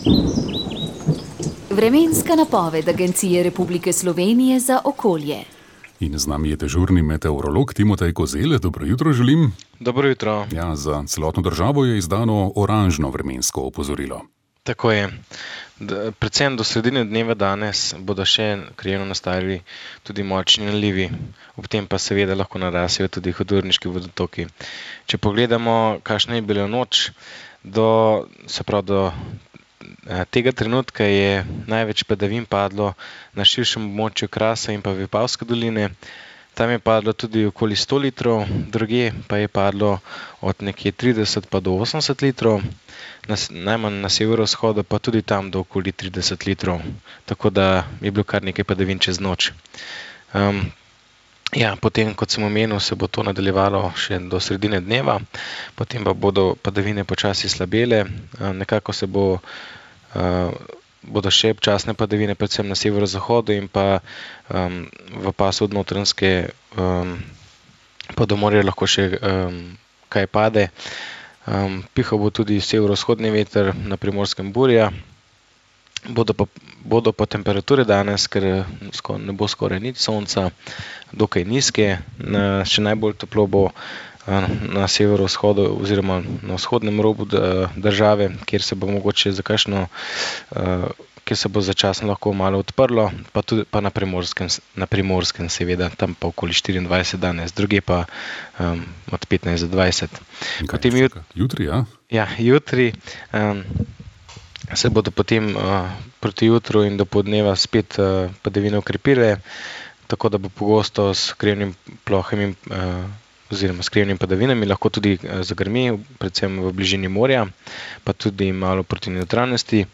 Vremenska napoved Agencije Republike Slovenije za okolje. In z nami je dežurni meteorolog Timotej Kozelj. Dobro jutro želim. Dobro jutro. Ja, za celotno državo je izdano oranžno vremensko opozorilo. Tako je. Predvsem do sredine dneva danes bodo še krajevno nastajali tudi močni nalivi. Ob tem pa seveda lahko narasejo tudi hudourniški vodotoki. Če pogledamo, kakšna je bila noč, do tega trenutka je največ padavin padlo na širšem območju Krasa in pa Vipavske doline. Tam je padlo tudi okoli 100 litrov, drugje pa je padlo od nekje 30 pa do 80 litrov, najmanj na severovzhodu pa tudi tam do okoli 30 litrov. Tako da je bilo kar nekaj padavin čez noč. Potem, kot sem omenil, se bo to nadaljevalo še do sredine dneva, potem pa bodo padavine počasi slabele, nekako se bodo še občasne padavine, predvsem na severozahodu in pa v pasu od Notranjske pa do morja lahko še kaj pade. Pihal bo tudi severovzhodni veter, na Primorskem burja. Bodo pa temperature danes, ker ne bo skoraj nič sonca, dokaj nizke. Še najbolj toplo bo na severovzhodu oziroma na vzhodnem robu države, kjer se bo mogoče kjer se bo začasno lahko malo odprlo, pa na Primorskem seveda, tam pa okoli 24 danes, druge pa od 15 do 20. Jutri, ja? Ja, jutri se bodo potem proti jutru in do podneva spet padavine okrepile, tako da bo pogosto s krajevnimi plohami oziroma s krajevnimi padavinami lahko tudi zagrmi, predvsem v bližini morja, pa tudi malo proti notranjosti.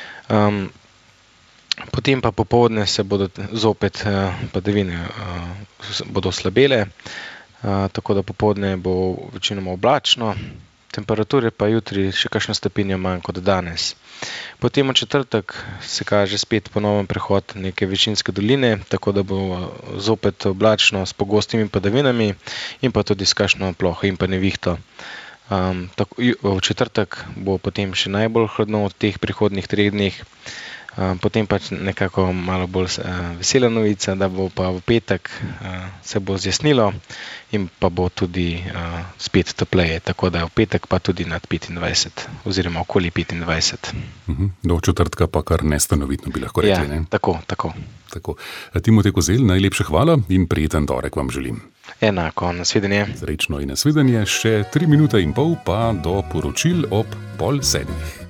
Potem pa popoldne se bodo zopet padavine bodo slabele, tako da popoldne bo večinoma oblačno. Temperature pa jutri še kakšno stopinjo manj kot danes. Potem v četrtek se kaže spet ponoven prehod neke višinske doline, tako da bo zopet oblačno s pogostimi padavinami in pa tudi s kakšno ploho in pa nevihto. V četrtek bo potem še najbolj hladno v teh prihodnjih 3 dneh, potem pa nekako malo bolj vesela novica, da bo pa v petek se bo zjasnilo in pa bo tudi spet topleje, tako da v petek pa tudi nad 25 oziroma okoli 25. Do četrtka pa kar nestanovitno bi lahko rekli, ne? Tako. Timotej Kozelj, najlepša hvala in prijeten torek vam želim. Enako, nasvidenje. Srečno in nasvidenje, še 3 minute in pol pa do poročil ob 6:30.